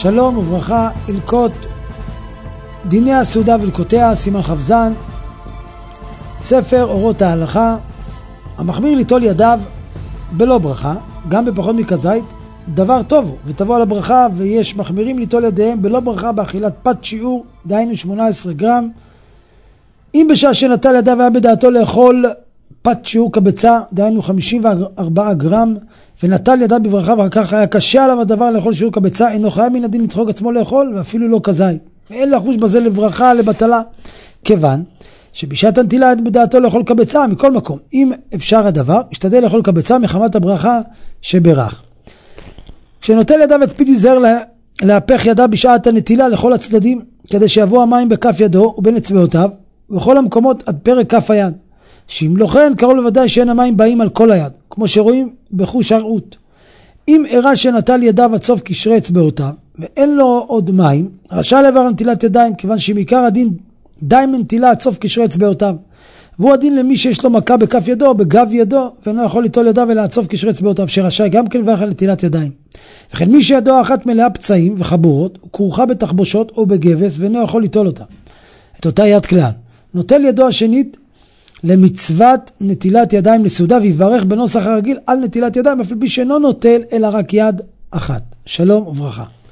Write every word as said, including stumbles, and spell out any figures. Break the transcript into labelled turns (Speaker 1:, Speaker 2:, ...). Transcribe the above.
Speaker 1: שלום וברכה, הלקות דיני הסעודה והלקותיה, סימן חבזן, ספר אורות ההלכה. המחמיר ליטול ידיו בלא ברכה, גם בפחות מכזית, דבר טוב הוא, ותבוא על הברכה, ויש מחמירים ליטול ידיהם בלא ברכה באכילת פת שיעור, דהיינו שמונה עשרה גרם. אם בשעה שנטל ידיו היה בדעתו לאכול פת שיעור כביצה, דהיינו חמישים וארבעה גרם, ונטל ידיו בברכה ואחר כך היה קשה עליו הדבר לאכול שיעור כביצה, אינו חייב מן הדין לדחוק עצמו לאכול, ואפילו לא כזית. ואין לחוש בזה לברכה, לבטלה, כיוון שבשעת הנטילה היה בדעתו לאכול כביצה, מכל מקום, אם אפשר הדבר, ישתדל לאכול כביצה מחמת הברכה שברך. כשנוטל ידיו הקפיד יזהר להפך ידיו בשעת הנטילה לכל הצדדים, כדי שיבוא המים בכף ידו ובין אצבעותיו, ובכל המקומות עד פרק כף היד. שאם לא כן, קרוב לוודאי שאין המים באים על כל היד, כמו שרואים בחוש הראות. אם הראה שנטל ידיו עד סוף קשרי אצבעותיו, ואין לו עוד מים, רשאי לעבר נטילת ידיים, כיוון שמעיקר הדין די מנטילה עד סוף קשרי אצבעותיו. והוא הדין למי שיש לו מכה בכף ידו או בגב ידו, ואינו יכול ליטול ידיו אלא עד סוף קשרי אצבעותיו, שרשאי גם כן לברך על נטילת ידיים. וכן מי שידו אחת מלאה פצעים וחבורות, הוא כרוכה בתחבושות או בגבס, ואינו יכול ליטול אותה. את אותה יד כלל. נוטל ידו השנית למצוות נטילת ידיים לסעודה, ויברך בנוסח הרגיל על נטילת ידיים, אפילו בי שאינו נוטל אלא רק יד אחת. שלום וברכה.